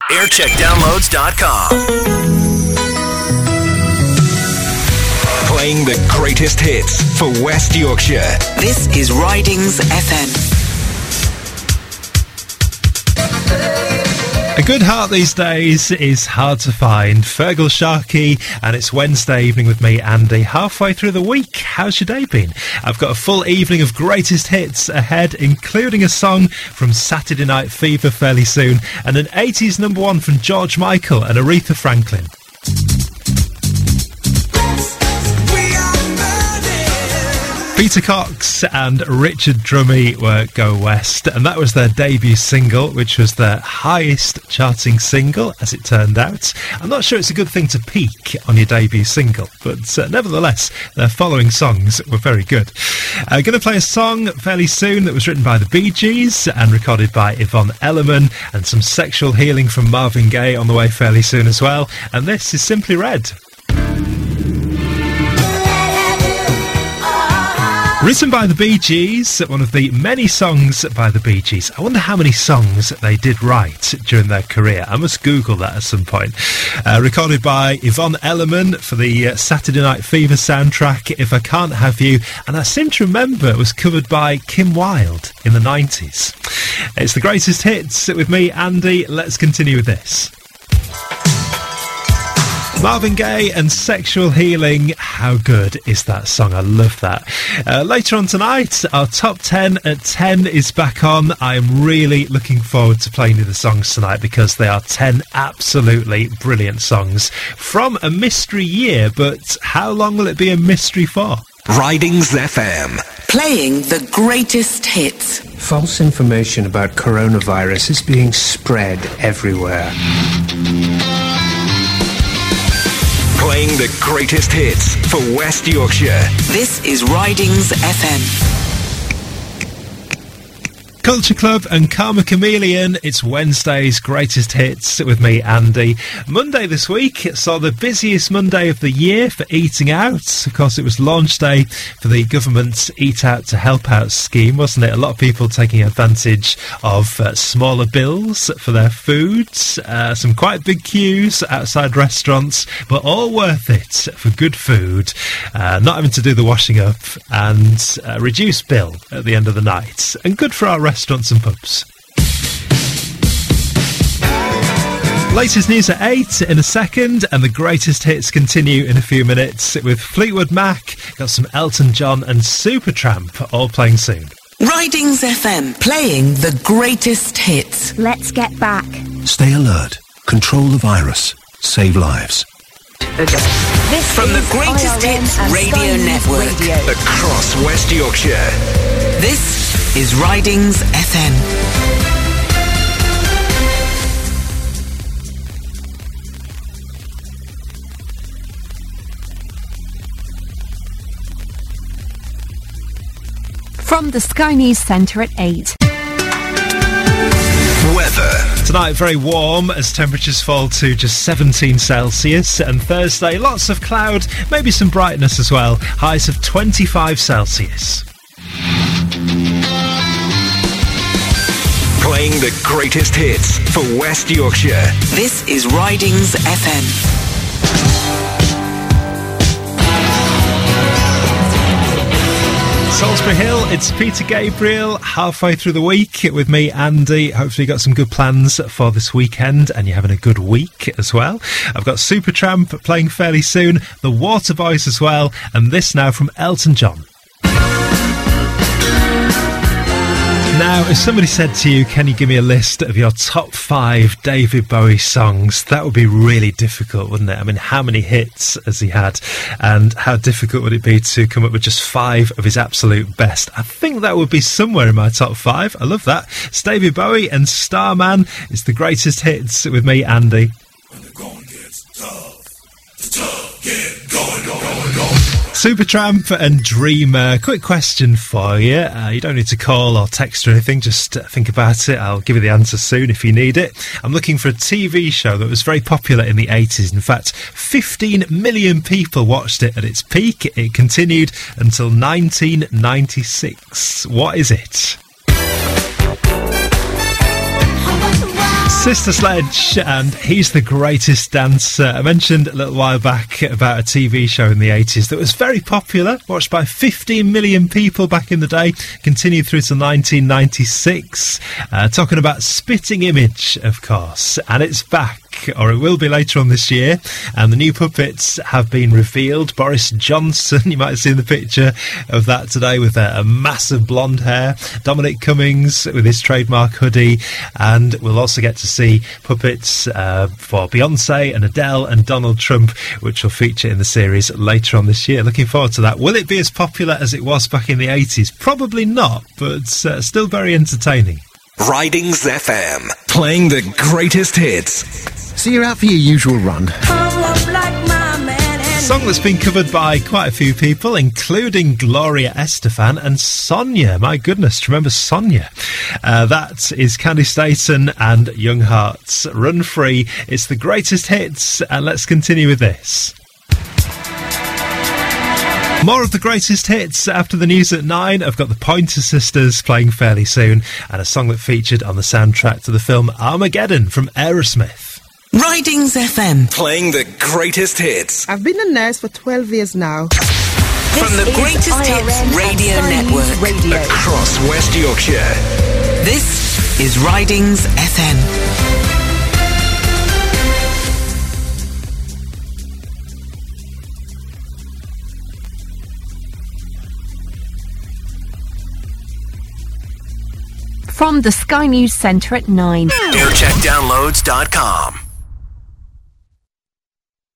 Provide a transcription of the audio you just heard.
Aircheckdownloads.com. Playing the greatest hits for West Yorkshire. This is Ridings FM. A good heart these days is hard to find. Fergal Sharkey, and it's Wednesday evening with me, Andy, halfway through the week. How's your day been? I've got a full evening of greatest hits ahead, including a song from Saturday Night Fever fairly soon, and an 80s number one from George Michael and Aretha Franklin. Peter Cox and Richard Drummie were Go West, and that was their debut single, which was their highest charting single, as it turned out. I'm not sure it's a good thing to peak on your debut single, but nevertheless, their following songs were very good. I'm going to play a song fairly soon that was written by the Bee Gees and recorded by Yvonne Elliman, and some Sexual Healing from Marvin Gaye on the way fairly soon as well. And this is Simply Red. Written by the Bee Gees, one of the many songs by the Bee Gees. I wonder how many songs they did write during their career. I must Google that at some point. Recorded by Yvonne Elliman for the Saturday Night Fever soundtrack, If I Can't Have You. And I seem to remember it was covered by Kim Wilde in the 90s. It's the greatest hits with me, Andy. Let's continue with this. Marvin Gaye and Sexual Healing. How good is that song? I love that. Later on tonight, our Top 10 at 10 is back on. I am really looking forward to playing you the songs tonight because they are 10 absolutely brilliant songs from a mystery year. But how long will it be a mystery for? Ridings FM. Playing the greatest hits. False information about coronavirus is being spread everywhere. Playing the greatest hits for West Yorkshire. This is Ridings FM. Culture Club and Karma Chameleon. It's Wednesday's greatest hits with me, Andy. Monday this week saw the busiest Monday of the year for eating out. Of course, it was launch day for the government's Eat Out to Help Out scheme, wasn't it? A lot of people taking advantage of smaller bills for their foods. Some quite big queues outside restaurants, but all worth it for good food. Not having to do the washing up and reduced bill at the end of the night. And good for our restaurants and pubs. Latest news at 8 in a second, and the greatest hits continue in a few minutes with Fleetwood Mac. Got some Elton John and Supertramp all playing soon. Ridings FM, playing the greatest hits. Let's get back. Stay alert. Control the virus. Save lives. This From the is greatest IRN hits and radio Sky News network. Radio. Across West Yorkshire. This is Ridings FM. From the Sky News Centre at 8. Weather. Tonight, very warm as temperatures fall to just 17 Celsius. And Thursday, lots of cloud, maybe some brightness as well. Highs of 25 Celsius. Playing the greatest hits for West Yorkshire. This is Ridings FM. Salisbury Hill, it's Peter Gabriel, halfway through the week with me, Andy. Hopefully you got some good plans for this weekend and you're having a good week as well. I've got Supertramp playing fairly soon, the Waterboys as well, and this now from Elton John. Now, if somebody said to you, can you give me a list of your top 5 David Bowie songs? That would be really difficult, wouldn't it? I mean, how many hits has he had? And how difficult would it be to come up with just 5 of his absolute best? I think that would be somewhere in my top 5. I love that. It's David Bowie and Starman. It's the greatest hits with me, Andy. When the going gets tough, the tough get going. Supertramp and Dreamer. Quick question for you. You don't need to call or text or anything. Just think about it. I'll give you the answer soon if you need it. I'm looking for a TV show that was very popular in the 80s. In fact, 15 million people watched it at its peak. It continued until 1996. What is it? Sister Sledge, and he's the greatest dancer. I mentioned a little while back about a TV show in the 80s that was very popular, watched by 15 million people back in the day, continued through to 1996. Talking about Spitting Image, of course, and it's back. Or it will be later on this year, and the new puppets have been revealed. Boris Johnson, you might have seen the picture of that today with a massive blonde hair. Dominic Cummings with his trademark hoodie, and we'll also get to see puppets for Beyonce and Adele and Donald Trump, which will feature in the series later on this year. Looking forward to that. Will it be as popular as it was back in the 80s? Probably not, but still very entertaining. Ridings FM, playing the greatest hits. So you're out for your usual run. A song that's been covered by quite a few people, including Gloria Estefan and Sonia. My goodness, do you remember Sonia? That is Candy Staton and Young Hearts. Run Free. It's the greatest hits, and let's continue with this. More of the greatest hits after the news at 9. I've got the Pointer Sisters playing fairly soon, and a song that featured on the soundtrack to the film Armageddon from Aerosmith. Ridings FM. Playing the greatest hits. I've been a nurse for 12 years now. From the greatest hits radio network. Radio. Across West Yorkshire. This is Ridings FM. From the Sky News Centre at 9. Aircheckdownloads.com.